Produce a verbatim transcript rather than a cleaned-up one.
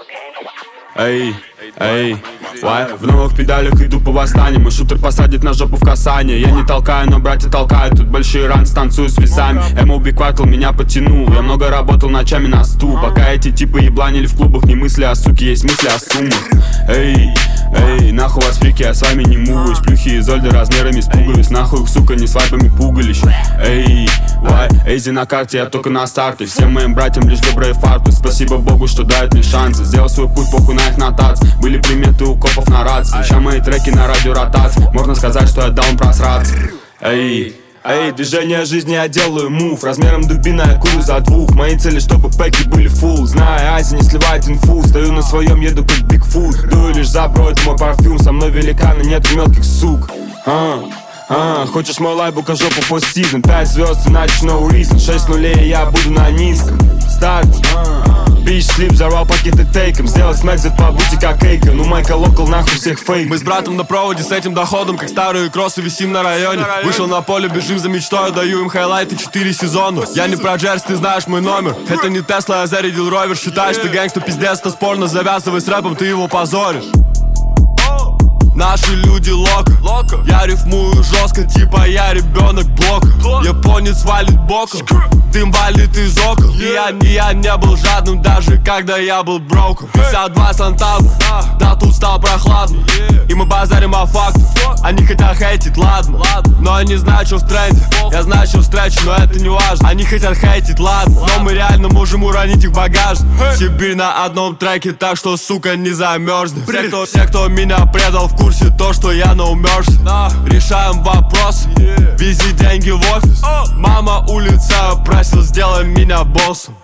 Эй, эй, вай. В новых педалях иду по восстанию. Мой шутер посадит на жопу в касание. Я не толкаю, но братья толкают. Тут большие ранцы, танцую с весами. эм о би Квартал меня потянул. Я много работал ночами на стул. Пока эти типы ебланили в клубах. Не мысли о суке, есть мысли о суммах. Эй, эй, нахуй вас фрики, я с вами не муваюсь. Плюхи и зольды размерами с пуговиц. Нахуй их, сука, не свайпами пугалищ. Эй, вай, эйзи на карте, я только на старте. Всем моим братьям лишь добрые фарты. Спасибо Богу, что дает мне шансы. Сделал свой путь, похуй на их нотации. Были приметы у копов на рации. Ща мои треки на радиоротации. Можно сказать, что я дал им просраться. Эй, эй, движение жизни я делаю мув. Размером дубина я курю за двух. Мои цели, чтобы пэки были фулл. Знаю, Ази не сливает инфу. Стою на своем, еду как Бигфут. Дую лишь за бро, это мой парфюм. Со мной великаны, нету мелких сук. А, а, хочешь мой лайб, укажу по four season. Пять звезд, иначе no reason. Шесть нулей, я буду на низком старте. Бич слип, взорвал пакеты тейком. Сделал смэкзет по бути как Эйкон. У Майка Локал нахуй всех фейк. Мы с братом на проводе с этим доходом, как старые кроссы висим на районе. Вышел на поле, бежим за мечтой. Даю им хайлайты четыре сезона. Я не про джерс, ты знаешь мой номер. Это не Тесла, я зарядил ровер. Считаешь, ты гэнгста, пиздец, это спорно. Завязывай с рэпом, ты его позоришь. Наши люди лока. Я рифмую жестко, типа я ребенок блока. Японец валит боком, дым валит из окон. И я, и я не был жадным, даже когда я был броком. пятьдесят два Сантана, да тут стало прохладно. И мы базарим о фактах. Они хотят хейтить, ладно, но они знают, что в тренде. Я знаю, что встречу, но это не важно. Они хотят хейтить, ладно, но мы реально можем уронить их багаж. Сибирь на одном треке, так что, сука, не замерзнет. Все, кто, все, кто меня предал, в курсе то, что я на умерший. Решаем вопросы, вези деньги в офис. Мама улица просил, сделай меня боссом.